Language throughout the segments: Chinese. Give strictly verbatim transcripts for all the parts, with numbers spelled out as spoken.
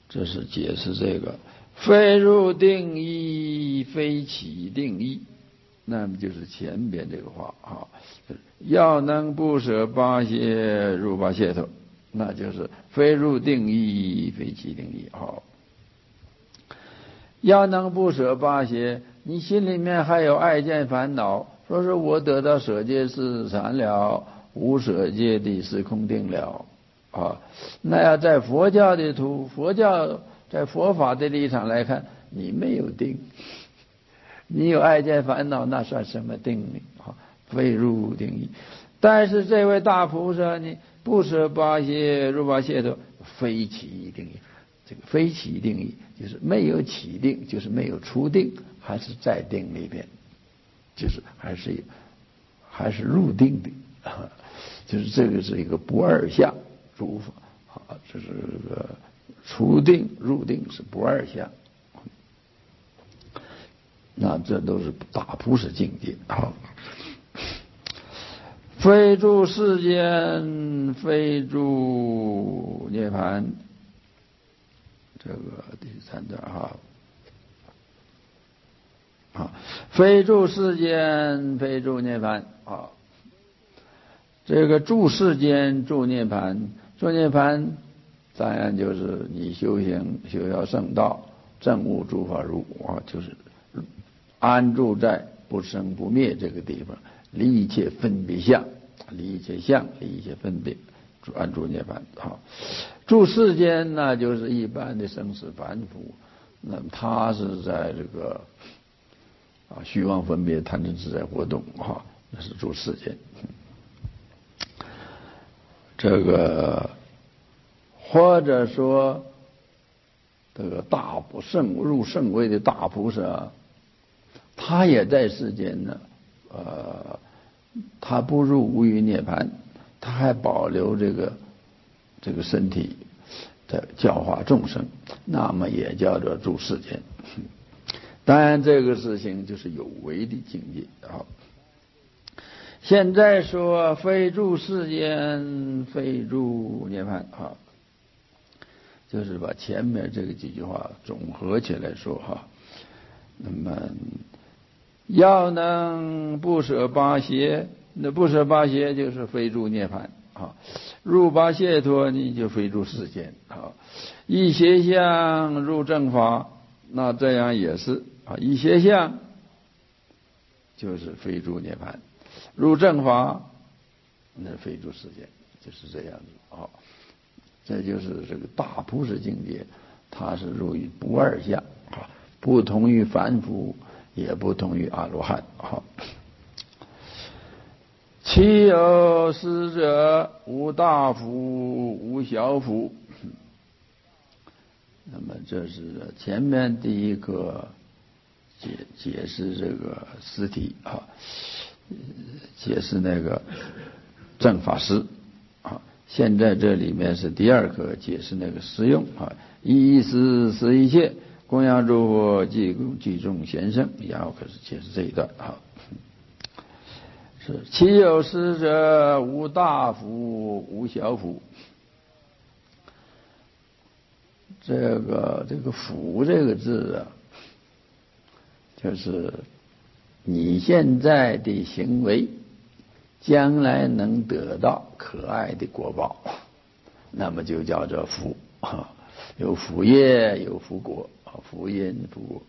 这是解释这个非入定义，非起定义。那么就是前边这个话啊，要能不舍八邪入八解脱，那就是非入定义，非起定义。好，要能不舍八邪，你心里面还有爱见烦恼，说是我得到舍戒是禅了，无舍戒的是空定了啊。那要在佛教的图，佛教在佛法的立场来看，你没有定，你有爱见烦恼，那算什么定呢？啊，非入定义。但是这位大菩萨呢，不舍八邪入八解脱，非起定义。这个非起定义就是没有起定，就是没有出定，还是在定里边，就是还是还是入定的，啊，就是这个是一个不二相入法啊，就是这个出定入定是不二相，那这都是大菩萨境界啊。非住世间，非住涅槃。这个第三段哈，啊，非住世间，非住涅槃啊。这个住世间，住涅槃，住涅槃，当然就是你修行修要圣道，证悟诸法如啊，就是安住在不生不灭这个地方，离一切分别相，离一切相，离一切分别，安住涅槃啊。住世间那就是一般的生死凡夫，那么他是在这个啊虚妄分别贪嗔痴在活动啊，那是住世间。这个或者说这个大圣入圣位的大菩萨，他也在世间呢，呃，他不入无余涅槃，他还保留这个这个身体的教化众生，那么也叫做住世间。当然这个事情就是有为的境界啊。现在说非住世间，非住涅槃啊，就是把前面这个几句话总合起来说哈。那么要能不舍八邪，那不舍八邪就是非住涅槃啊，入八解脱你就非住世间啊。一邪相入正法，那这样也是啊，一邪相就是非住涅槃，入正法那非住世间，就是这样子啊。这就是这个大菩萨境界，它是入于不二相啊，不同于凡夫，也不同于阿罗汉啊。其有师者，无大福，无小福。那么这是前面第一个解解释这个实体啊，解释那个正法师啊。现在这里面是第二个解释那个实用啊，一思思一切，供养诸佛，济济众贤圣，然后开始解释这一段啊。是其有师者，无大福，无小福。这个这个福这个字啊，就是你现在的行为将来能得到可爱的果报，那么就叫做福啊，有福业，有福果啊，福因福果。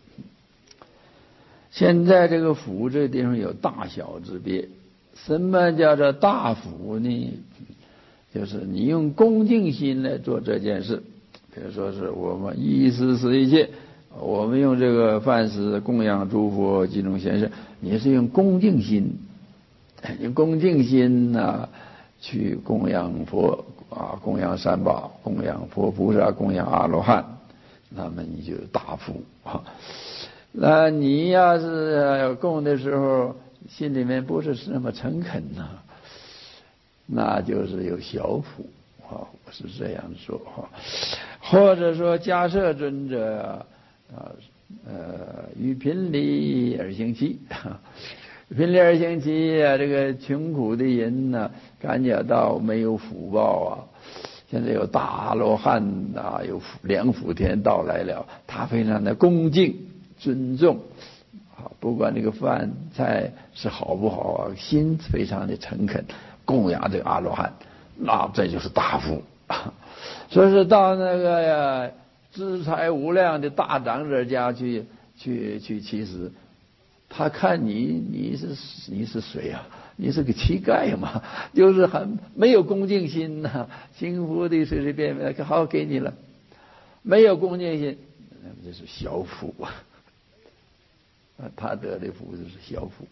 现在这个福这个地方有大小之别，什么叫做大福呢？就是你用恭敬心来做这件事，比如说是我们一思思一切，我们用这个饭食供养诸佛济众贤圣，你是用恭敬心，用恭敬心啊去供养佛啊，供养三宝，供养佛菩萨，供养阿罗汉，那么你就大福啊。那你要是供的时候心里面不是那么诚恳呢，那就是有小福啊，我是这样说哈。或者说迦摄尊者啊，呃，于贫离而行期，贫离而行期啊，这个穷苦的人呢，感觉到没有福报啊， 现在有大阿罗汉啊，有梁福田到来了，他非常的恭敬尊重啊，不管这个饭菜是好不好啊，心非常的诚恳，供养这个阿罗汉，那这就是大福。说是到那个呀资财无量的大长者家去去去乞食，他看你你是你是谁啊？你是个乞丐嘛，就是很没有恭敬心呐、啊，幸福的随随便便好给你了，没有恭敬心，那么这是小福啊，他得的福就是小福。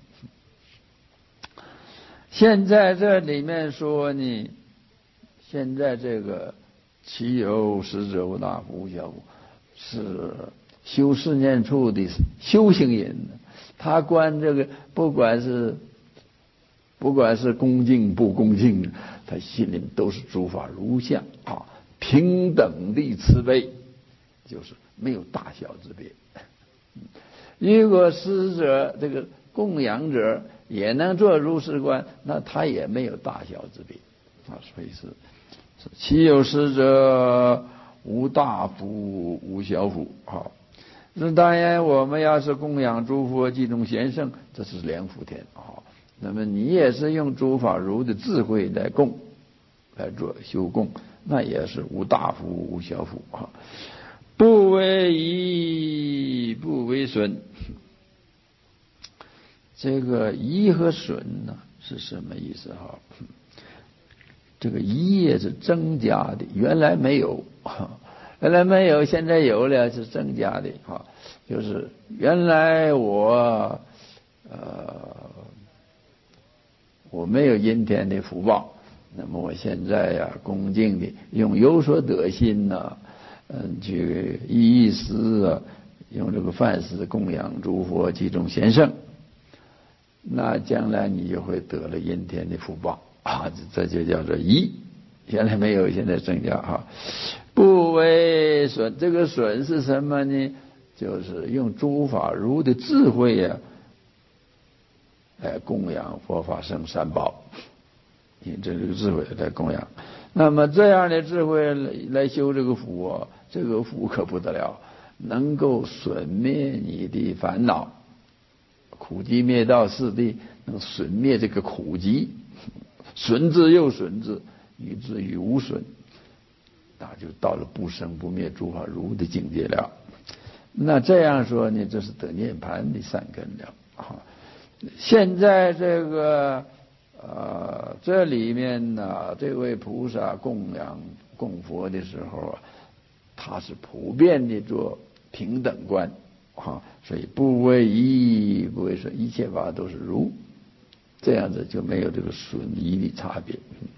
现在这里面说呢，现在这个其有使者无大福无小福，是修四念处的修行人，他观这个不管是不管是恭敬不恭敬，他心里都是诸法如相啊，平等的慈悲，就是没有大小之别。如果施者这个供养者也能做如是观，那他也没有大小之别啊，所以是其有施者无大福无小福啊。那当然，我们要是供养诸佛及众贤圣，这是梁福田啊。那么你也是用诸法如的智慧来供，来做修供，那也是无大福无小福啊。不为益不为损，这个益和损呢是什么意思哈？这个益也是增加的，原来没有，原来没有，现在有了是增加的哈。就是原来我呃我没有阴天的福报，那么我现在呀、啊、恭敬的用有所得心呐、啊，嗯，去依依师啊，用这个饭食供养诸佛及众贤圣，那将来你就会得了阴天的福报啊，这就叫做益，原来没有，现在增加哈。不为损，这个损是什么呢？就是用诸法如的智慧呀、啊。来供养佛法僧三宝，以这个智慧来供养，那么这样的智慧来修这个福啊，这个福可不得了，能够损灭你的烦恼，苦集灭道四谛，能损灭这个苦集，损之又损之，以至于无损，那就到了不生不灭诸法如的境界了。那这样说呢，这是得涅槃的善根了啊。现在这个呃，这里面呢，这位菩萨供养供佛的时候啊，他是普遍的做平等观啊，所以不为益不为损，一切法都是如，这样子就没有这个损益的差别。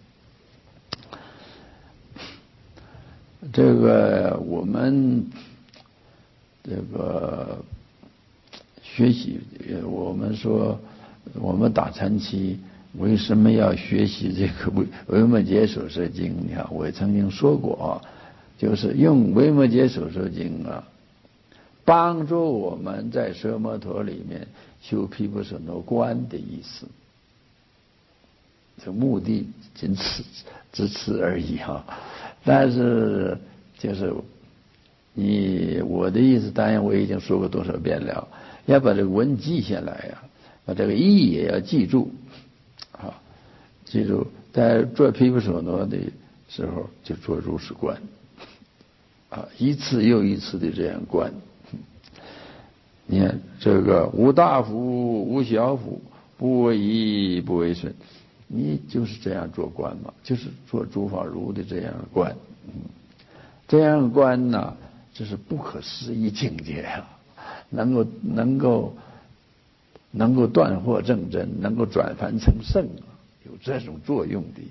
这个我们这个学习，我们说我们打禅期为什么要学习这个维维摩诘所说经？你看，我也曾经说过啊，就是用维摩诘所说经啊，帮助我们在奢摩陀里面修毗婆舍那观的意思。这目的仅此只此而已哈、啊，但是就是你我的意思，当然我已经说过多少遍了，要把这个文记下来呀、啊，把这个意也要记住啊，记住在做毗婆舍那的时候就做如是观啊，一次又一次的这样观。你看这个无大福无小福，不为益不为损，你就是这样做观嘛，就是做诸法如的这样观，嗯，这样观呢，这是不可思议境界啊，能够能够能够断惑正真，能够转凡成圣啊，有这种作用的。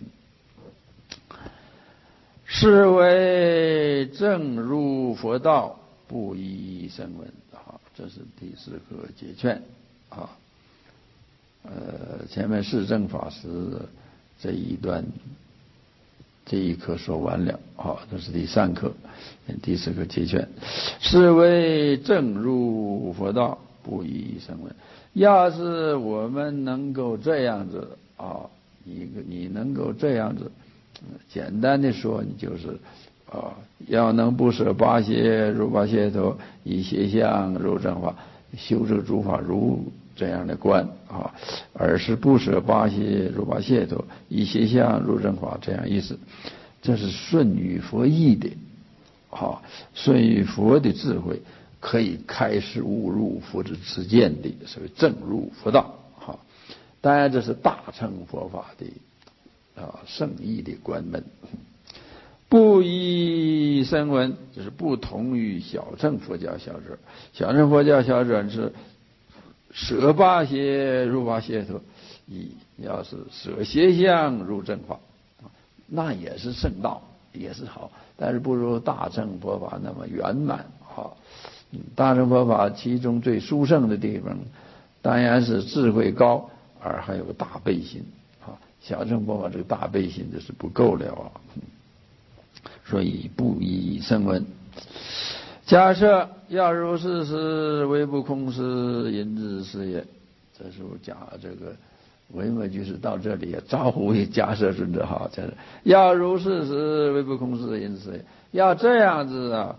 是为正入佛道，不依声闻啊，这是第四个解劝啊。呃，前面释正法师这一段这一课说完了啊，这是第三课，第四个解劝，是为正入佛道，不依声闻。要是我们能够这样子啊，你你能够这样子简单的说，你就是啊，要能不舍八邪如八解脱，以邪相入正法，修这个诸法如这样的观啊，而是不舍八邪如八解脱，以邪相入正法，这样意思。这是顺于佛意的，啊，顺于佛的智慧，可以开示悟入佛之知见的，所谓正入佛道。哈，当然这是大乘佛法的啊圣义的关门。不依声闻，就是不同于小乘佛教小者。小乘佛教小者是舍八邪入八解脱，以要是舍邪相入正法，那也是圣道，也是好，但是不如大乘佛法那么圆满。好，大乘佛法其中最殊胜的地方，当然是智慧高，而还有个大悲心。好，小乘佛法这个大悲心就是不够了啊。所以不依声闻。假设要如是时，唯不空是因之是也。这时候讲这个维摩居士到这里招呼假设尊者哈，这是要如是时，唯不空是因之是也。要这样子啊，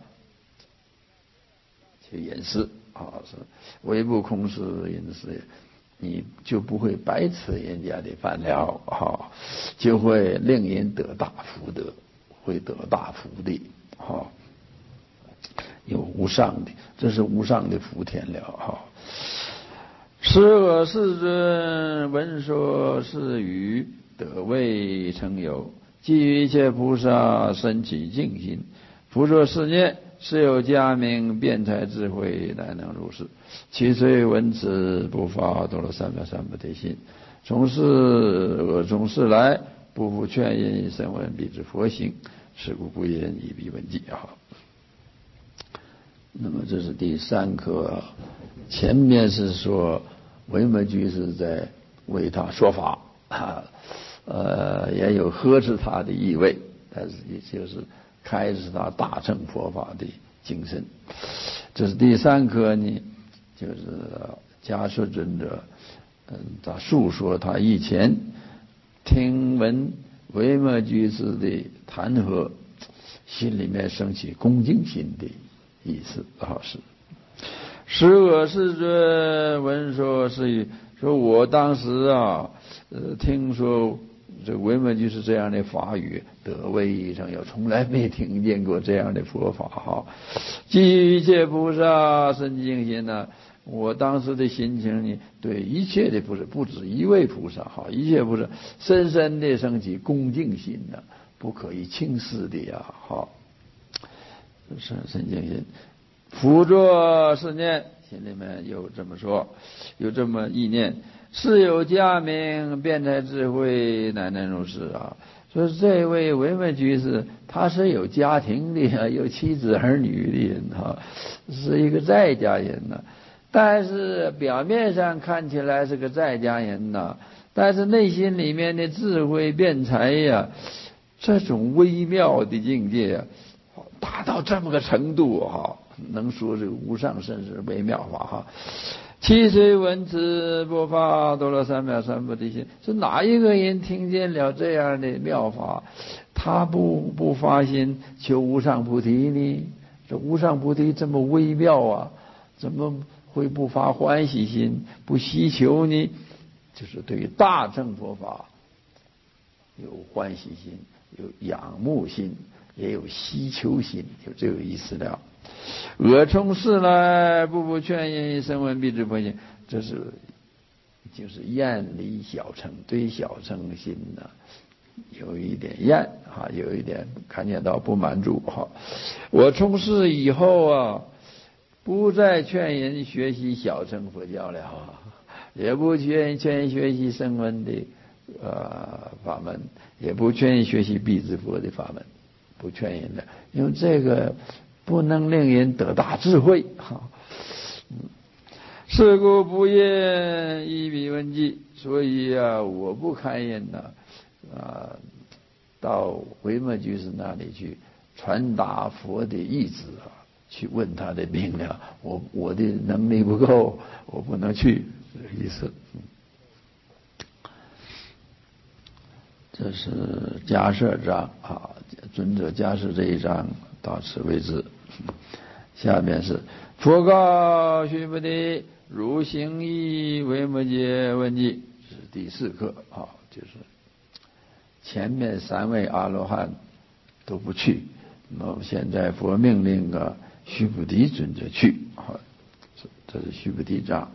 去演示啊，是唯不空是因之是也，你就不会白吃人家的饭了哈，就会令人得大福德。会得大福的，哈，有无上的，这是无上的福田了，哈。是我世尊闻说是语，得未成有，即于一切菩萨生起净心。复作是念，是有佳明辩才智慧，乃能如是。其虽闻此，不发多罗三藐三菩提心。从是我从是来。不复劝言声闻，必知佛行，是故不言以彼闻记啊。那么这是第三课，前面是说维摩居士在为他说法啊，呃，也有呵斥他的意味，但是也就是开示他大乘佛法的精神。这是第三课呢，就是迦摄尊者，嗯，他述说他以前。听闻维摩居士的弹劾，心里面升起恭敬心的意思啊，是。时我世尊闻说是语，说我当时啊，呃，听说这维摩居士这样的法语，得未成有，从来没听见过这样的佛法哈。即于一切菩萨生净心呢。我当时的心情呢，对一切的菩萨，不止一位菩萨哈，一切菩萨深深的升起恭敬心呢，不可以轻视的呀，哈，深深敬心。复作是念，心里面有这么说，有这么意念，是有佳明辩才智慧，乃能如是啊。说这位维摩居士，他是有家庭的，有妻子儿女的人哈，是一个在家人呢。但是表面上看起来是个在家人呐，但是内心里面的智慧辩才呀，这种微妙的境界啊，达到这么个程度哈，能说这个无上甚是微妙法哈。其虽闻此，不发多罗三藐三菩提心。是哪一个人听见了这样的妙法，他不不发心求无上菩提呢？这无上菩提这么微妙啊，怎么会不发欢喜心，不希求呢？就是对于大乘佛法有欢喜心，有仰慕心，也有希求心，就这个意思了。我从是来，步步劝言声闻必知佛行，这是就是厌离小乘，对小乘心呢有一点厌啊，有一点看见到不满足哈。我从事以后啊，不再劝人学习小乘佛教了，也不劝劝人学习声闻的呃法门，也不劝人学习必知佛的法门，不劝人的，因为这个不能令人得大智慧哈。是故不言以彼闻记，所以啊，我不堪言呐啊，到维摩居士那里去传达佛的意志啊。去问他的病了，我我的能力不够，我不能去，这个意思。 这是迦摄章啊，尊者迦摄这一章到此为止。下面是佛告须菩提，汝行义为摩诘问记，这是第四课啊，就是前面三位阿罗汉都不去，那么现在佛命令啊须菩提尊者去啊，这是须菩提章。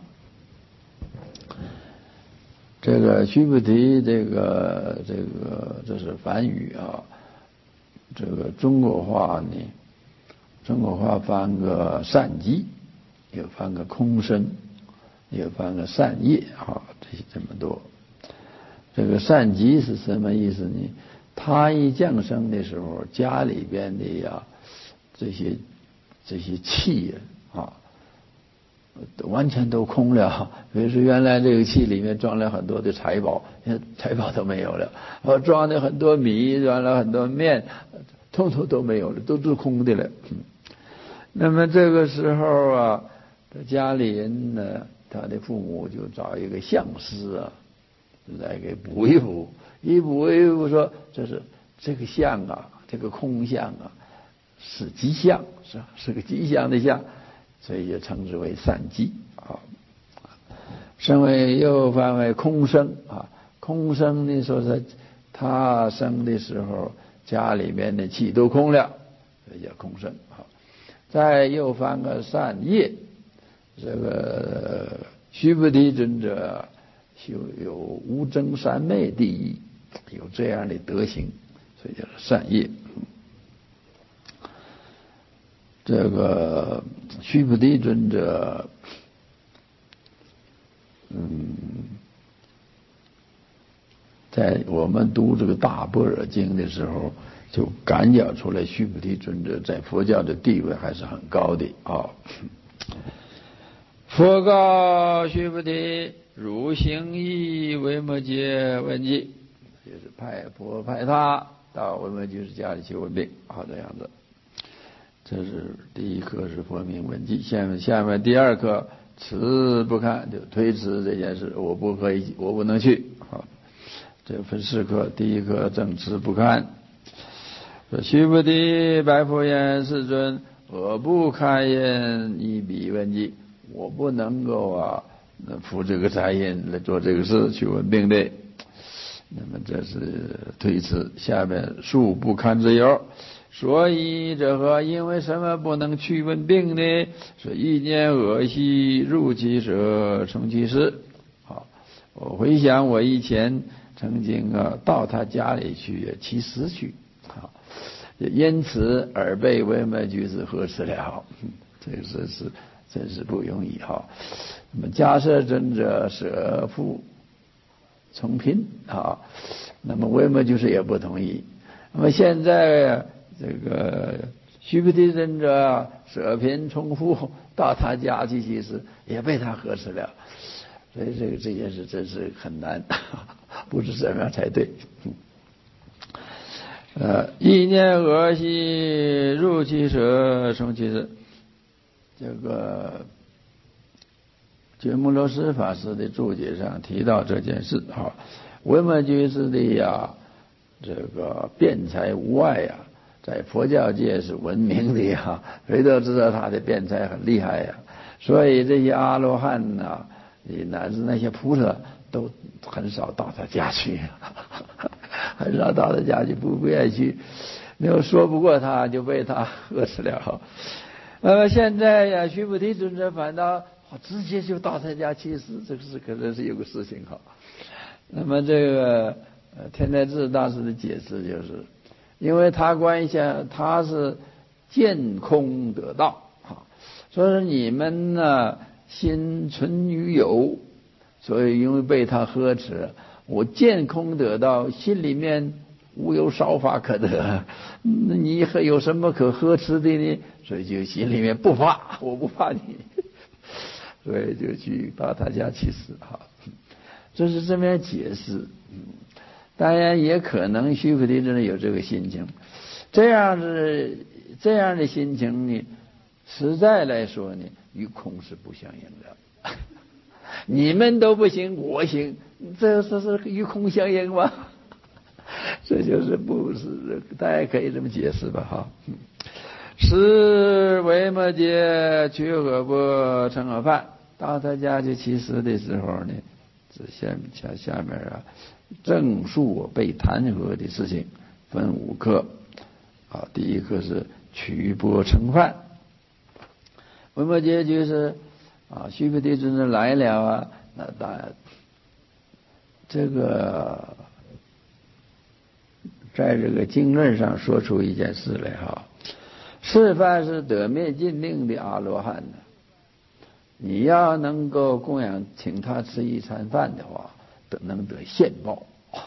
这个须菩提，这个这个这是梵语啊，这个中国话呢，中国话翻个善机，也翻个空生，也翻个善业啊，这些这么多。这个善机是什么意思呢？他一降生的时候，家里边的呀这些这些气啊，完全都空了。比如说原来这个气里面装了很多的财宝，现在财宝都没有了，我装了很多米，装了很多面，通通都没有了，都是空的了。那么这个时候啊，这家里人呢，他的父母就找一个相师啊，来给补一补，一补一补说，这是这个相啊，这个空相啊，是吉祥，是是个吉祥的相，所以就称之为善机啊。身为又翻为空生啊，空生呢说是他生的时候家里面的气都空了，所以叫空生啊。再又翻个善业，这个须菩提尊者修有无争三昧第一，有这样的德行，所以叫善业。这个须菩提尊者，嗯，在我们读这个大般若经的时候，就感觉出来须菩提尊者在佛教的地位还是很高的啊。佛告须菩提，汝行义为摩诘问记，就是派佛派他到维摩诘家里去问病，好这样子。这是第一课是佛名问记，下面下面第二课辞不看，就推辞这件事，我不可以，我不能去。好，这分四课，第一课正辞不看。说须菩提白佛言：世尊，我不堪言一笔问记，我不能够啊服这个差音来做这个事去问病的。那么这是推辞。下面恕不堪之有。所以者何？因为什么不能去问病呢？说一念恶习入其舍，成其事。好，我回想我以前曾经啊到他家里去乞食去，好，因此而被维摩诘子呵斥了。这个是是真是不容易哈。那么迦摄尊者舍父从贫啊，那么维摩诘子也不同意。那么现在这个须菩提尊者舍贫从富到他家去乞食，也被他呵斥了，所以这个这件事真是很难，不知怎么样才对。呃，一念恶习入其舍，成其事。这个觉木罗什法师的注解上提到这件事啊，维摩诘子的呀，这个辩才无碍呀，在佛教界是闻名的呀，谁都知道他的辩才很厉害呀，所以这些阿罗汉呐，乃至那些菩萨都很少到他家去，很少到他家去，不不愿意去，没有说不过他，就被他呵斥了。那么现在呀，须菩提尊者反倒直接就到他家去世，这个是可能是有个事情哈。那么这个呃天台智大师的解释就是，因为他观想他是见空得道啊，所以你们呢心存于有，所以因为被他呵斥，我见空得道，心里面无有少法可得，那你还有什么可呵斥的呢？所以就心里面不怕，我不怕你，所以就去到他家去世哈。这是这么样解释。当然也可能须菩提真的有这个心情，这样是这样的心情呢，实在来说呢，与空是不相应的。你们都不行，我行，这这是与空相应吗？ 这就是不是，大家可以这么解释吧哈。是维摩诘取恶钵成恶饭，到他家去乞食的时候呢，这下下下面啊，正述被弹劾的事情分五课啊。第一课是取钵盛饭，维摩诘就是啊，须菩提尊者来了啊，那当然这个在这个经论上说出一件事来哈。是凡是得灭尽令的阿罗汉呢，你要能够供养请他吃一餐饭的话，得能得现报，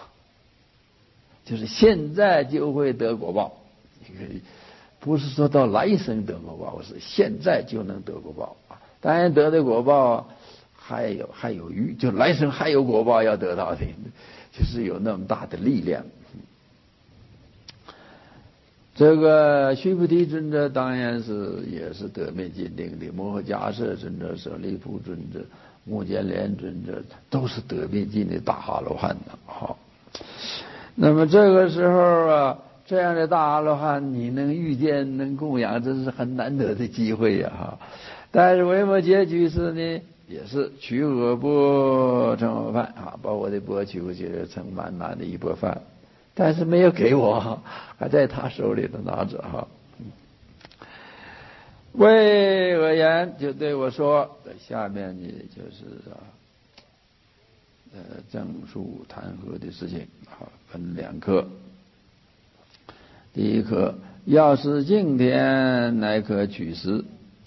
就是现在就会得果报。不是说到来生得果报，是现在就能得果报。当然得的果报还有还有余，就来生还有果报要得到的，就是有那么大的力量。这个须菩提尊者当然是也是得灭尽令的，摩诃迦叶尊者、舍利弗尊者、目犍连尊者都是得灭尽的大阿罗汉的。好，那么这个时候啊，这样的大阿罗汉你能遇见能供养，这是很难得的机会呀、啊、哈。但是维摩诘居士呢，也是取恶钵盛恶饭啊，把我的钵取过去盛满满的一钵饭。但是没有给我，还在他手里头拿着哈。为我言就对我说，下面呢就是啊，呃，正述弹劾的事情啊，分两课。第一课，要是敬天，乃可取食。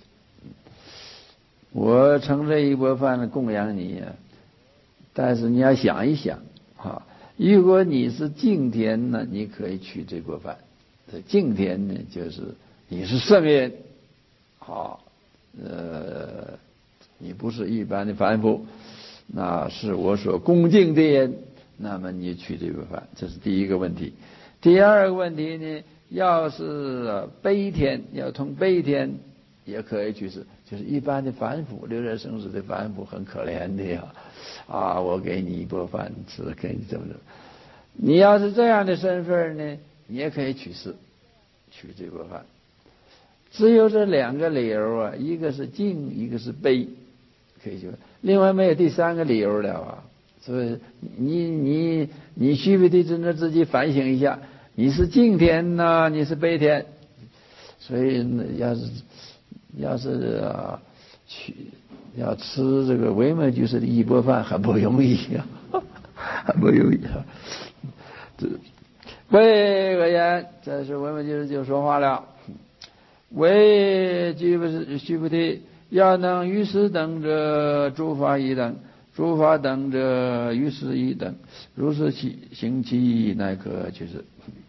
我盛这一钵饭供养你，但是你要想一想啊。如果你是敬天呢，你可以取这锅饭。这敬天呢，就是你是圣人，好，呃，你不是一般的凡夫，那是我所恭敬的人，那么你取这锅饭，这是第一个问题。第二个问题呢，要是悲天，要通悲天，也可以取食，就是一般的凡夫，流人生死的凡夫很可怜的呀。啊，我给你一钵饭吃，给你怎么着？你要是这样的身份呢，你也可以取食，取这钵饭。只有这两个理由啊，一个是敬，一个是悲，可以取。另外没有第三个理由了啊。所以你你你须菩提尊者自己反省一下，你是敬天呢，你是悲天？所以要是要是啊取。要吃这个维摩居士的一钵饭很不容易啊，很不容易啊。这为何言？这是维摩居士就说话了。为须菩提须菩提，要能于是等者，诸法一等；诸法等者，于是一等。如是其行其，乃可取食。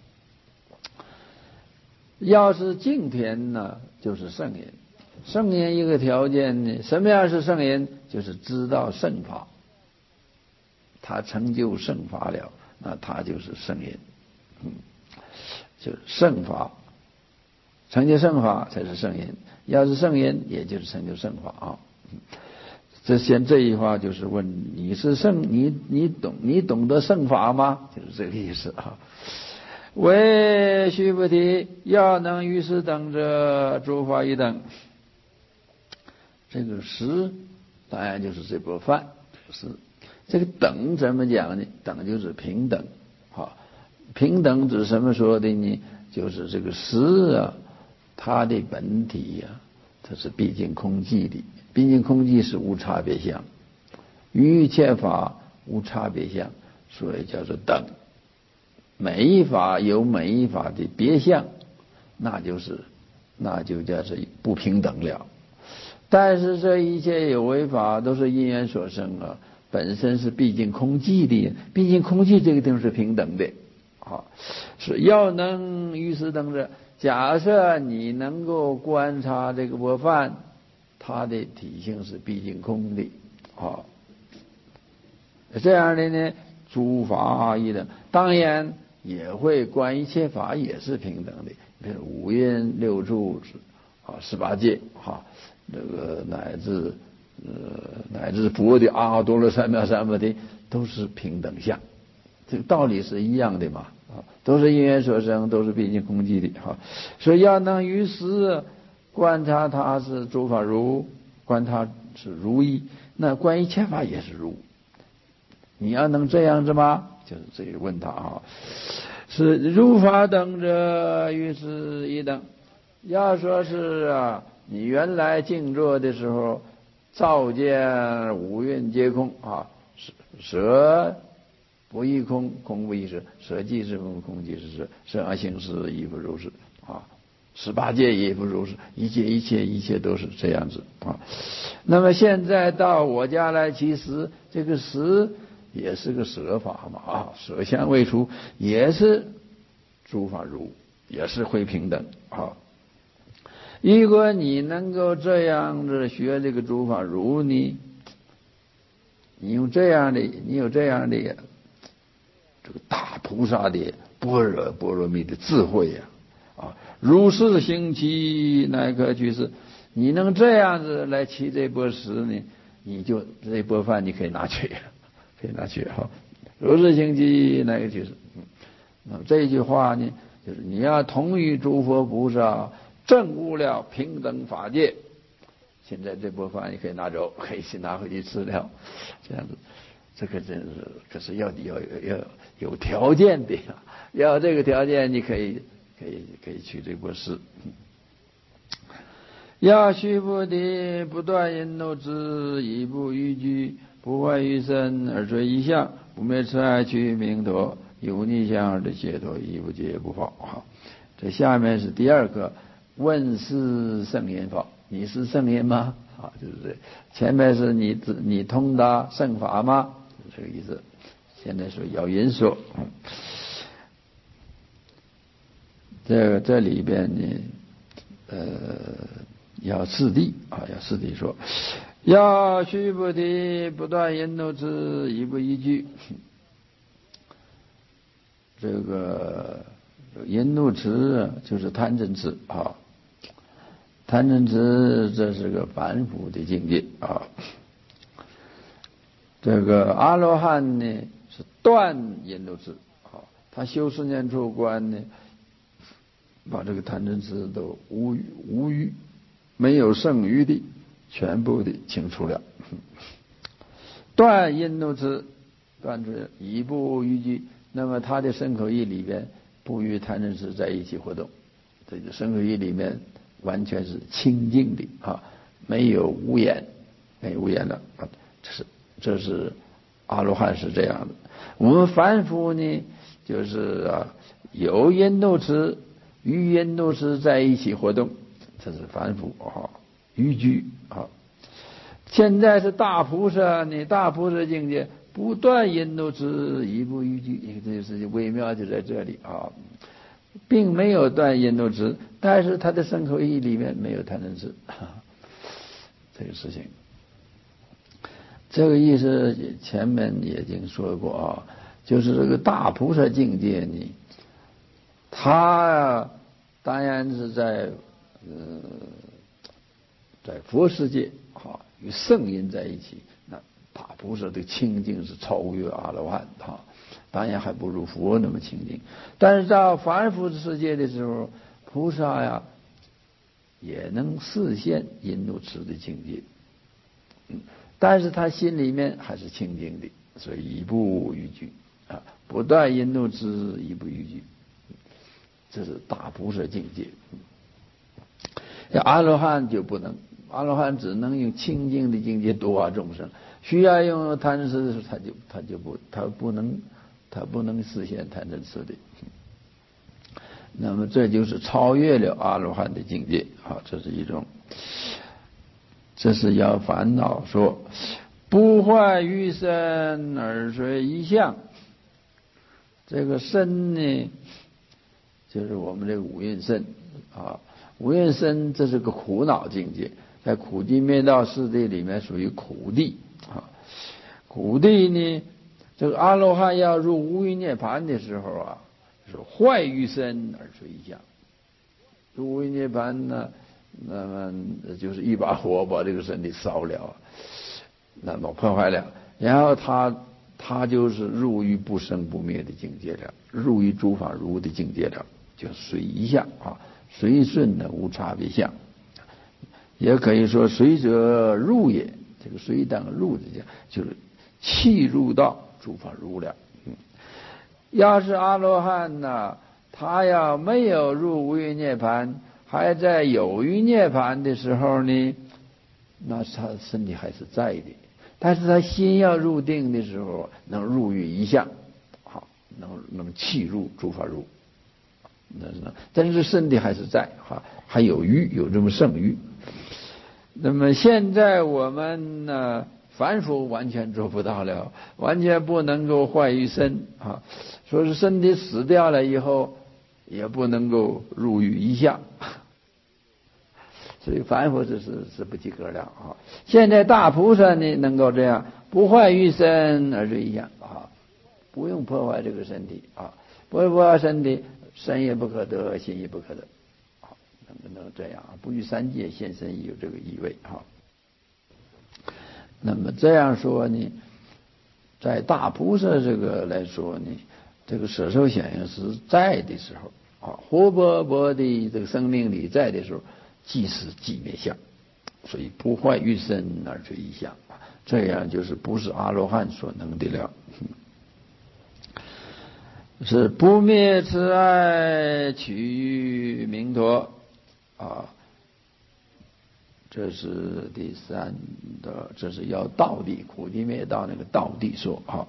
要是敬天呢，就是圣人。圣人一个条件呢，什么样是圣人？就是知道圣法，他成就圣法了，那他就是圣人。嗯，就是圣法，成就圣法才是圣人。要是圣人，也就是成就圣法啊。这先这一话就是问你是圣，你你懂你懂得圣法吗？就是这个意思啊。为须菩提，要能于是等者，诸法一等。这个食当然就是这钵饭，是这个等怎么讲呢？等就是平等，好，平等指什么说的呢？就是这个食啊，它的本体呀、啊，它是毕竟空寂的，毕竟空寂是无差别相，于一切法无差别相，所以叫做等。每一法有每一法的别相，那就是那就叫做不平等了。但是这一切有为法都是因缘所生啊，本身是毕竟空寂的，毕竟空寂这个地方是平等的，啊，是要能于是等着。假设你能够观察这个钵饭，它的体性是毕竟空的，啊，这样的呢，诸法一等，当然也会观一切法也是平等的，比如五蕴六处啊，十八界哈。这个乃至呃乃至佛的阿耨多罗三藐三菩提都是平等相， 这个道理是一样的嘛，啊，都是因缘所生，都是毕竟空寂的哈。所以要能于时观察它是诸法如，观它是如意，那观一切法也是如。你要能这样子吗？就是这个问他啊，是如法等者，于是一等。要说是啊，你原来静坐的时候，照见五蕴皆空啊，舍不异空，空不异舍，舍即是空，空即是舍，舍而行识亦复如是啊，十八界亦复如是，一切一切一切都是这样子啊。那么现在到我家来，其实这个识也是个舍法嘛啊，舍相未除，也是诸法如，也是会平等啊。如果你能够这样子学这个诸法如呢，你用这样的，你有这样的这个大菩萨的般若波罗蜜的智慧呀，啊，如是行其乃可居士。你能这样子来起这波食呢，你就这波饭你可以拿去，可以拿去哈。如是行其乃可居士。那么这一句话呢，就是你要同于诸佛菩萨证悟了平等法界。现在这波饭你可以拿走，可以去拿回去吃了，这样子，这个真是，可是要要要有条件的呀，要这个条件，你可以可以可以去这波事。要须菩提，不断因怒之，以不逾矩，不坏于身，而随一相，不灭痴爱趣名陀，有逆相而的解脱，亦不解不fal。好，这下面是第二个问世圣言法。你是圣言吗？啊，就是这。前面是你你通达圣法吗？这个意思。现在说要言说，嗯，这个这里边呢，呃，要次第啊，要次第说，要须菩提，不断因怒之，以不依据。这个因怒痴就是贪嗔痴啊。贪嗔痴这是个凡夫的境界啊。这个阿罗汉呢是断因怒痴啊，他修十念处观呢，把这个贪嗔痴都无无余，没有剩余的，全部的清除了。断因怒痴，断除以不逾矩，那么他的身口意里边不与贪嗔痴在一起活动，这个身口意里面完全是清净的啊，没有污染，没有污染了啊，这是这是阿罗汉是这样的。我们凡夫呢，就是啊有因怒痴与因怒痴在一起活动，这是凡夫啊，逾矩啊。现在是大菩萨，你大菩萨境界不断因怒痴，以不逾矩，这是微妙就在这里啊。并没有断因怒痴，但是他的身口意里面没有贪嗔痴，这个事情，这个意思前面已经说过啊，就是这个大菩萨境界呢，他呀当然是在呃在佛世界啊与圣因在一起，那大菩萨的清净是超越阿罗汉啊。当然还不如佛那么清净，但是到凡夫世界的时候，菩萨呀也能示现因怒痴的境界，嗯，但是他心里面还是清净的，所以以不逾矩啊，不断因怒痴，以不逾矩，这是大菩萨境界。阿罗汉就不能，阿罗汉只能用清净的境界度化众生，需要用贪嗔痴，他就他就不他不能。他不能实现贪嗔痴的，那么这就是超越了阿罗汉的境界啊！这是一种，这是要烦恼说，不坏于身而随一相。这个身呢，就是我们这个五蕴身啊，五蕴身这是个苦恼境界，在苦地灭道世界里面属于苦地啊，苦地呢。这个阿罗汉要入无余涅槃的时候啊，是坏于身而随一相。入无余涅槃呢，那么就是一把火把这个身体烧了，那么破坏了，然后他他就是入于不生不灭的境界了，入于诸法如的境界了，就随一相啊，随顺的无差别相，也可以说随者入也。这个随当入的就是契入到诸法如了。嗯，要是阿罗汉呢，他要没有入无余涅槃，还在有余涅槃的时候呢，那他身体还是在的，但是他心要入定的时候，能入于一相，好，能能契入诸法如，那是，但是身体还是在，哈，还有余，有这么剩余。那么现在我们呢，凡夫完全做不到了，完全不能够坏于身啊，说是身体死掉了以后，也不能够入于一相。所以凡夫是是是不及格了啊！现在大菩萨呢，能够这样不坏于身而这一样啊，不用破坏这个身体啊，不破坏身体，身也不可得，心也不可得，啊，能能这样，不与三界现身有这个意味哈。那么这样说呢，在大菩萨这个来说呢，这个舍受显应时在的时候啊，活泼泼的这个生命力在的时候，即是寂灭相，所以不坏于身而追一相，这样就是不是阿罗汉所能的了。是不灭慈爱取于明陀啊，这是第三的，这是要道地苦地灭道那个道地说啊。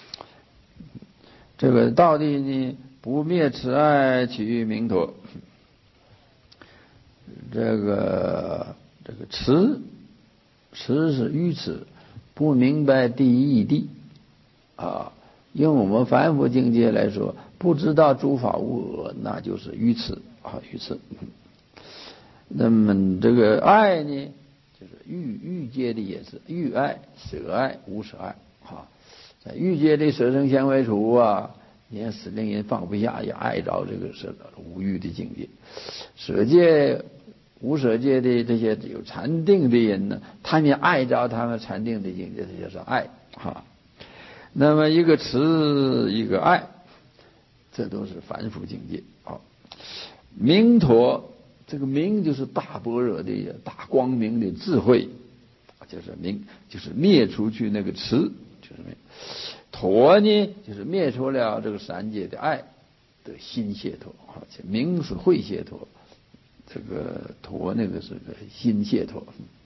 这个道地呢，不灭慈爱取于明陀。这个这个痴痴是愚痴，不明白第一义谛啊。用我们凡夫境界来说，不知道诸法无我，那就是愚痴啊，愚痴。那么这个爱呢，就是欲欲界的也是欲爱、舍爱、无舍爱啊。在欲界的舍生相为处啊，也使令人放不下，也爱着这个舍无欲的境界。舍界、无舍界的这些有禅定的人呢，他们也爱着他们禅定的境界，这就是爱哈。那么一个慈，一个爱，这都是凡夫境界啊。明陀，这个明就是大般若的大光明的智慧，就是明，就是灭出去那个慈，就是明。陀呢，就是灭除了这个三界的爱的心解脱啊。明是慧解脱，这个陀那个是个心解脱。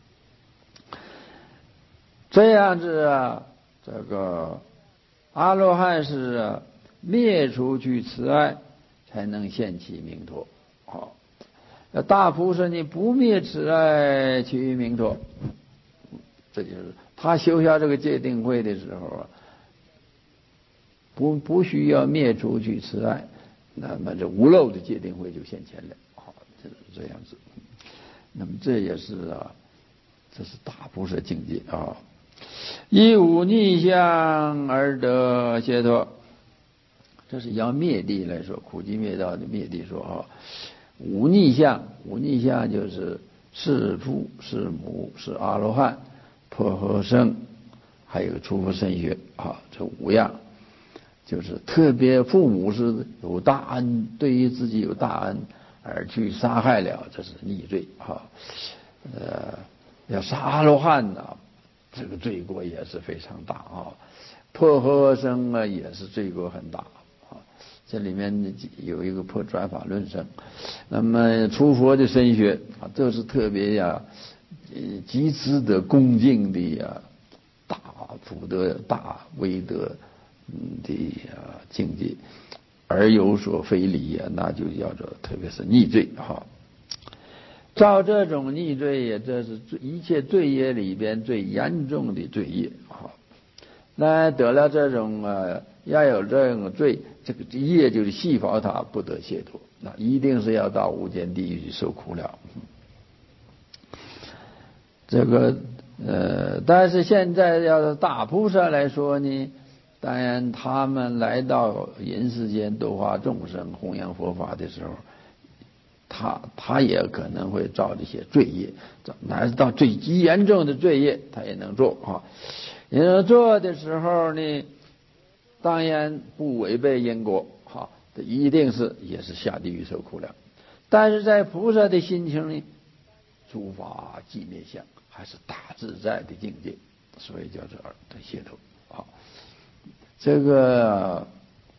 这样子啊，这个阿罗汉是啊，灭除去慈爱，才能现起明陀。好，那大菩萨你不灭慈爱，起于明陀，这就是他修下这个戒定慧的时候啊，不不需要灭除去慈爱，那么这无漏的戒定慧就现前了。好，这是这样子。那么这也是啊，这是大菩萨境界啊。依无逆相而得解脱，这是要灭地来说，苦集灭道的灭地说啊。无逆相，无逆相就是是父是母是阿罗汉破和生，还有出佛身学啊，这五样，就是特别父母是有大恩，对于自己有大恩而去杀害了，这是逆罪啊。呃，要杀阿罗汉呢，这个罪过也是非常大啊。破和生啊，也是罪过很大啊。这里面有一个破转法论生，那么出佛的身学啊，这是特别呀，呃，极值得恭敬的呀，大福德、大威德的啊境界，而有所非礼呀，那就叫做特别是逆罪哈。照这种逆罪也，这是一切罪业里边最严重的罪业哈。那得了这种啊，要有这种罪，这个业就是细胞它不得解脱，那一定是要到无间地狱去受苦了。这个呃，但是现在要是大菩萨来说呢，当然他们来到人世间度化众生、弘扬佛法的时候，他他也可能会造这些罪业，乃至到最极严重的罪业，他也能做啊。也能做的时候呢， 当然不违背因果，好，这一定是也是下地狱受苦了。但是在菩萨的心情里，诸法寂灭相，还是大自在的境界，所以叫做二的解脱。好，这个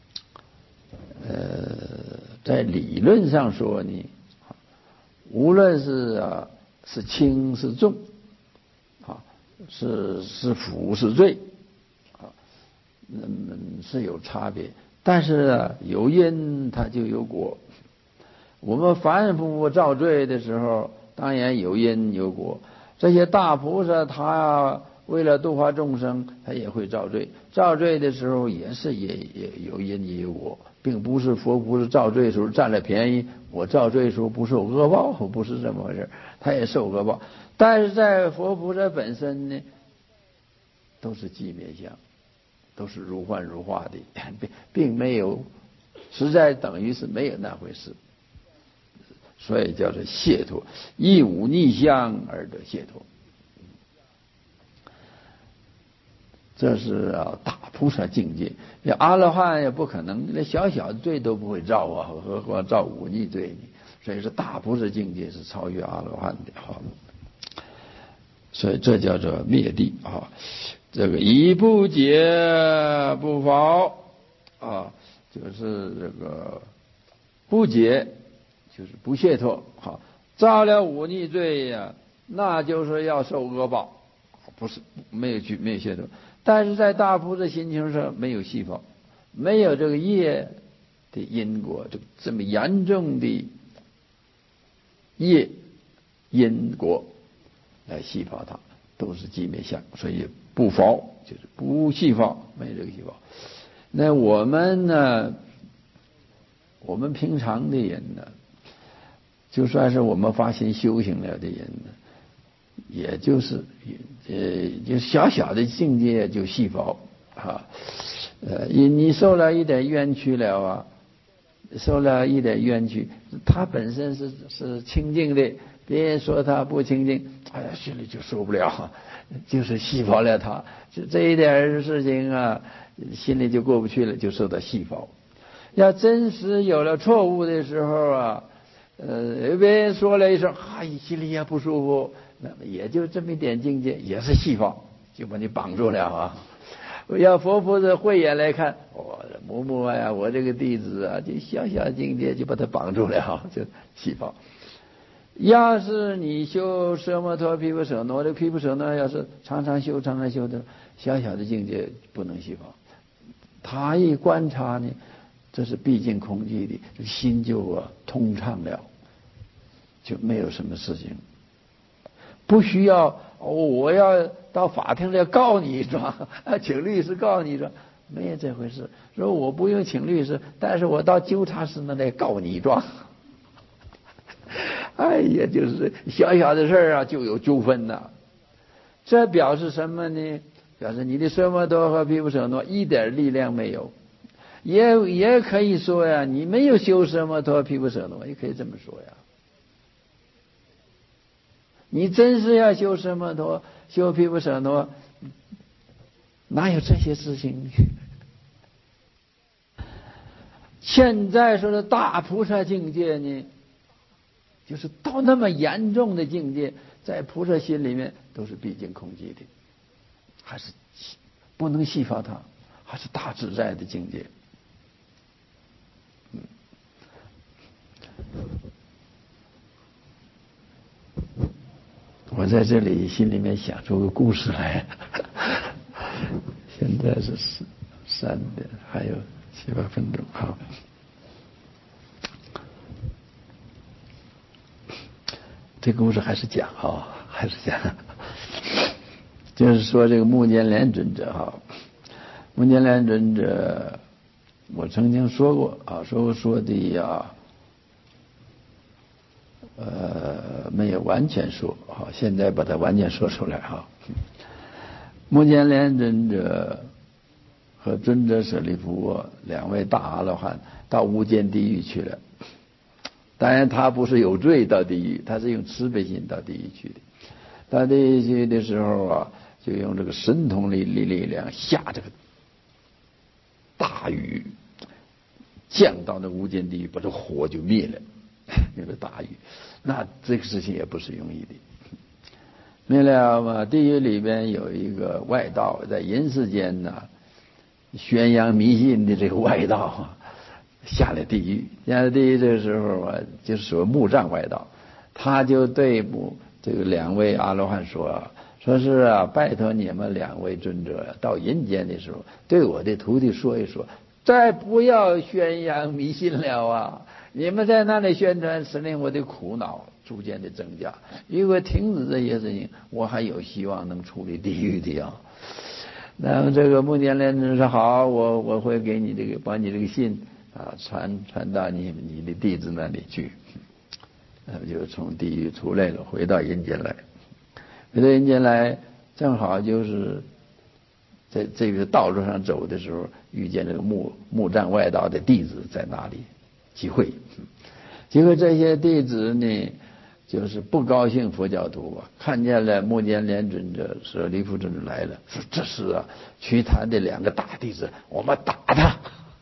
呃，在理论上说呢，无论是啊是轻是重，啊是是福是罪，啊嗯是有差别。但是啊有因它就有果。我们凡夫造罪的时候，当然有因有果。这些大菩萨他为了度化众生，他也会造罪。造罪的时候也是也也有因也有果，并不是佛菩萨造罪的时候占了便宜，我造罪的时候不受恶报，不是这么回事，他也受恶报。但是在佛菩萨本身呢，都是寂灭相，都是如幻如化的，并并没有，实在等于是没有那回事。所以叫做解脱，亦无逆相而得解脱。这是啊大菩萨境界。那阿罗汉也不可能，那小小的罪都不会造啊，何况造忤逆罪呢？所以说大菩萨境界是超越阿罗汉的哈。所以这叫做灭地啊。这个以不解不法啊，就是这个不解。就是不解脱，好，造了忤逆罪呀，那就是要受恶报，不是没有去没有解脱。但是在大菩萨心情上没有细胞，没有这个业的因果，这这么严重的业因果来细胞它，都是寂灭相，所以不法就是不细胞，没有这个细胞。那我们呢？我们平常的人呢？就算是我们发心修行了的人呢，也就是呃，就小小的境界就细胞啊，呃，你你受了一点冤屈了啊，受了一点冤屈，他本身是是清净的，别人说他不清净，哎呀，心里就受不了，就是细胞了他，就这一点事情啊，心里就过不去了，就受到细胞。要真实有了错误的时候啊。呃，别人说了一声，啊，你心里也不舒服，那么也就这么一点境界，也是细胞，就把你绑住了啊。要佛菩萨慧眼来看，我某某呀，我这个弟子啊，就小小境界就把他绑住了，就细胞。要是你修奢摩陀毗婆舍那，这毗婆舍那要是常常修、常常修的，小小的境界不能细胞。他一观察呢。这是毕竟空寂的，这个心就啊通畅了，就没有什么事情，不需要、哦、我要到法庭来告你一状，请律师告你一状，没有这回事。说我不用请律师，但是我到纠察室那来告你一状。哎呀，就是小小的事啊就有纠纷呐。这表示什么呢？表示你的奢摩陀和毗婆舍那一点力量没有。也也可以说呀，你没有修奢摩陀毗婆舍那，也可以这么说呀。你真是要修奢摩陀、修毗婆舍那，哪有这些事情？现在说的大菩萨境界呢，就是到那么严重的境界，在菩萨心里面都是毕竟空寂的，还是不能细化它，还是大自在的境界。我在这里心里面想出个故事来，现在是三点，还有七八分钟，好。这个故事还是讲哈，还是讲，就是说这个目犍连尊者哈，目犍连尊者，我曾经说过啊，说过说的呀。呃，没有完全说啊，现在把它完全说出来哈。目犍连尊者和尊者舍利弗两位大阿罗汉到无间地狱去了。当然，他不是有罪到地狱，他是用慈悲心到地狱去的。到地狱去的时候啊，就用这个神通力力力量下这个大雨降到那无间地狱，把这火就灭了，那个大雨，那这个事情也不是容易的。灭了嘛，地狱里边有一个外道，在人世间呢宣扬迷信的这个外道啊，下了地狱。下了地狱这个时候啊，就是说木杖外道，他就对母这个两位阿罗汉说，说是啊，拜托你们两位尊者到人间的时候，对我的徒弟说一说，再不要宣扬迷信了啊！你们在那里宣传，使令我的苦恼逐渐的增加。如果停止这些事情，我还有希望能出离地狱的啊。那么这个目犍连尊说好，我我会给你这个，把你这个信啊传传到你你的弟子那里去。那么就从地狱出来了，回到人间来。回到人间来，正好就是在这个道路上走的时候，遇见这个木木杖外道的弟子在那里集会。结果这些弟子呢，就是不高兴佛教徒啊，看见了目犍连尊者、舍利弗尊者来了，说这是啊瞿昙的两个大弟子，我们打他。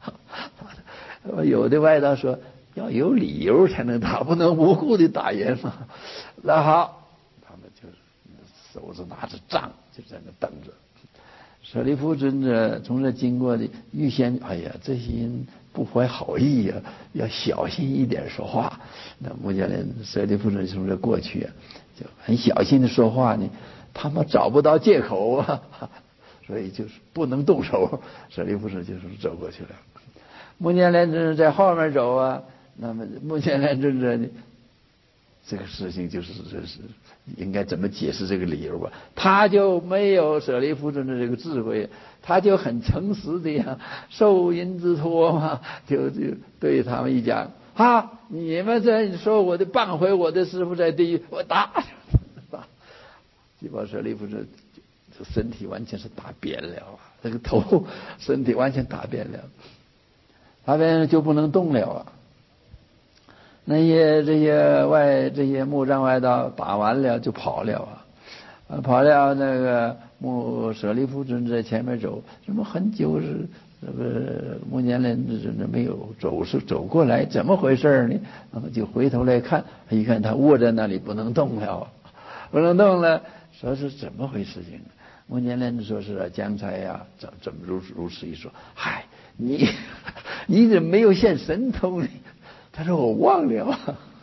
有的外道说要有理由才能打，不能无故的打人嘛。那好，他们就是手上拿着杖就在那等着。舍利弗尊者从这经过的，预先哎呀，这些人不怀好意呀、啊，要小心一点说话。那目犍连舍利弗尊者从这过去啊，就很小心的说话呢，他们找不到借口啊，所以就是不能动手。舍利弗尊者就是走过去了。目犍连尊者在后面走啊，那么目犍连尊者呢，这个事情就是这是应该怎么解释这个理由吧？他就没有舍利弗尊的这个智慧，他就很诚实的呀，受人之托嘛，就就对他们一讲啊，你们这说我的谤毁我的师父在地狱，我打打，就把舍利弗尊这身体完全是打扁了啊，这个头身体完全打扁了，打扁了就不能动了啊。那些这些外这些木杖外道打完了就跑了啊，跑了那个木舍利弗尊在前面走，怎么很久是这个目犍连尊者没有走是走过来，怎么回事呢？那么就回头来看，一看他卧在那里不能动了，不能动了，说是怎么回事情？目犍连说是啊，刚才呀、啊、怎怎么如如此一说，嗨，你你怎么没有现神通呢？他说我忘了，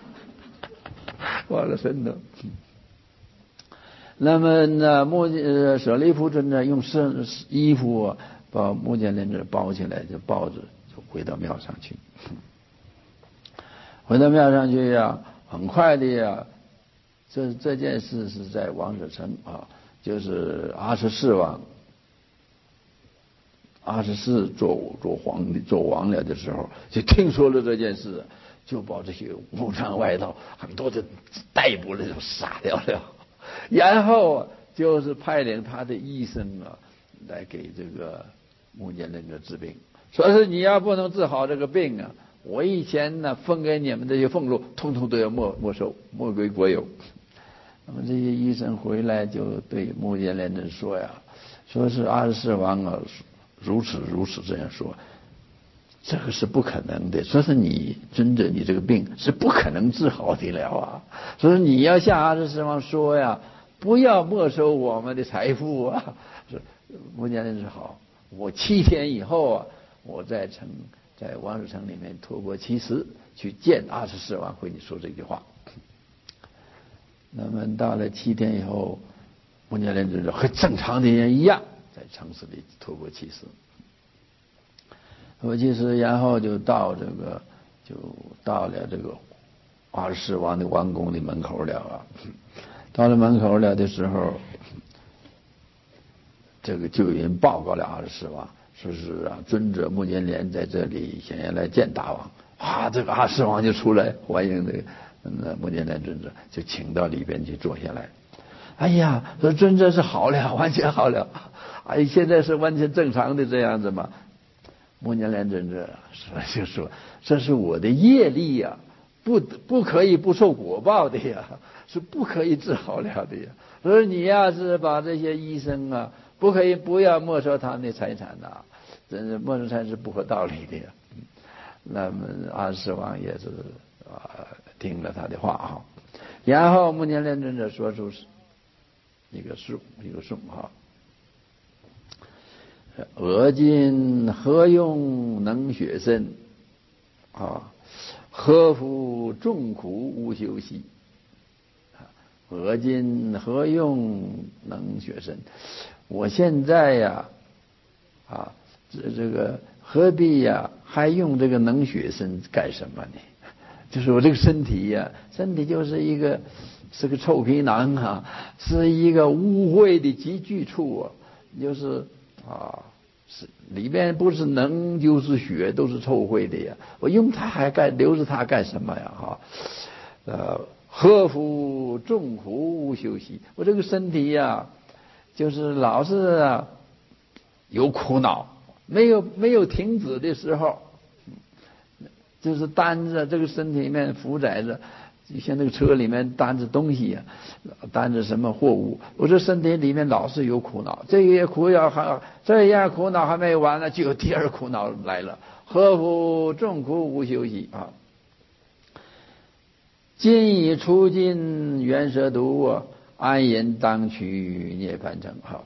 忘了神通。那么呢，目呃舍利弗尊者用身衣服、啊、把目犍连尊包起来，就抱着就回到庙上去。回到庙上去呀、啊，很快的呀、啊，这这件事是在王舍城啊，就是阿阇世王。阿阇世做做皇帝做王了的时候，就听说了这件事，就把这些无常外道很多就逮捕了，就杀掉了。然后就是派领他的医生啊，来给这个目犍连治病，说是你要不能治好这个病啊，我以前呢分给你们这些俸禄，通通都要没没收，没归国有。那么这些医生回来就对目犍连说呀，说是阿阇世王啊。如此如此这样说，这个是不可能的。说是你尊者，你这个病是不可能治好的了啊！所以你要向阿阇世王说呀，不要没收我们的财富啊！说目犍连说好，我七天以后啊，我在城在王舍城里面托钵乞食，去见阿阇世王，回你说这句话。那么到了七天以后，目犍连尊者和正常的人一样。在城市里托钵乞食，托钵乞食，然后就到这个，就到了这个阿阇世王的王宫的门口了啊。到了门口了的时候，这个就有人报告了阿阇世王，说是啊，尊者目犍连在这里想要来见大王。啊，这个阿阇世王就出来欢迎这个那目犍连尊者，就请到里边去坐下来。哎呀，说尊者是好了，完全好了。哎，现在是完全正常的这样子嘛。目犍连尊者说就说，这是我的业力呀、啊，不不可以不受果报的呀，是不可以治好了的呀。所以你要是把这些医生啊，不可以不要没收他们的财产呐、啊， 真是莫愁禅是不合道理的呀。那么阿世王也是啊听了他的话哈，然后目犍连尊者说出一个颂一个颂哈。俄今何用能雪身啊？何夫众苦无休息？俄今何用能雪身？我现在呀，啊，这这个何必呀，还用这个能雪身干什么呢？就是我这个身体呀，身体就是一个是个臭皮囊啊，是一个污秽的集聚处啊，就是啊。是里面不是能就是血，都是臭秽的呀！我用它还干留着它干什么呀？哈，呃，何夫众苦无休息？我这个身体呀，就是老是啊有苦恼，没有没有停止的时候，就是担着这个身体里面负载着。就像那个车里面担着东西呀、啊，担着什么货物，我这身体里面老是有苦恼，这一苦恼还这一样苦恼还没完呢，就有第二苦恼来了。何夫众苦无休息啊？今已出尽缘舍度啊，安隐当去涅槃城哈。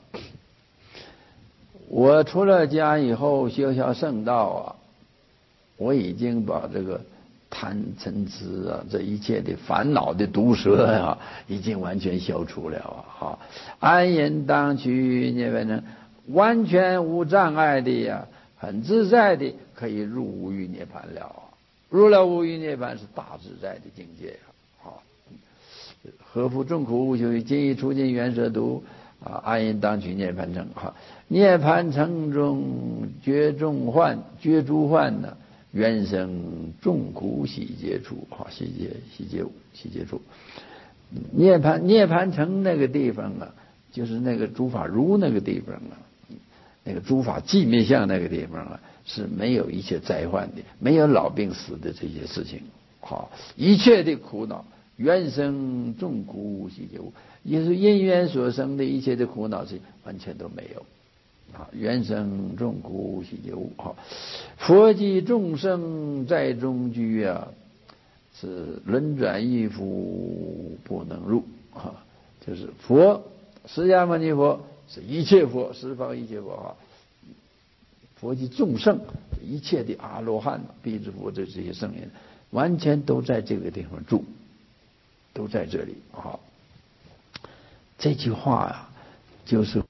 我出了家以后修下圣道啊，我已经把这个贪嗔痴啊，这一切的烦恼的毒蛇啊，已经完全消除了啊！哈，安隐当去涅槃城，完全无障碍的呀，很自在的可以入无余涅槃了啊！入了无余涅槃是大自在的境界啊！好，何夫众苦无休息？今已出尽缘舍度啊，安隐当去涅槃城哈！涅槃城中绝众患，绝诸患呢？原生众苦喜劫处，哈，喜劫喜劫喜劫处，涅槃涅槃城那个地方啊，就是那个诸法如那个地方啊，那个诸法寂灭相那个地方啊，是没有一切灾患的，没有老病死的这些事情，好，一切的苦恼，原生众苦无喜劫无，也是因缘所生的一切的苦恼是完全都没有。啊，原生众苦无喜劫无啊！佛及众生在中居啊，是轮转亦复不能入啊！就是佛释迦牟尼佛是一切佛，十方一切佛啊！佛及众生，一切的阿罗汉、辟支佛的这些圣人，完全都在这个地方住，都在这里啊！这句话啊，就是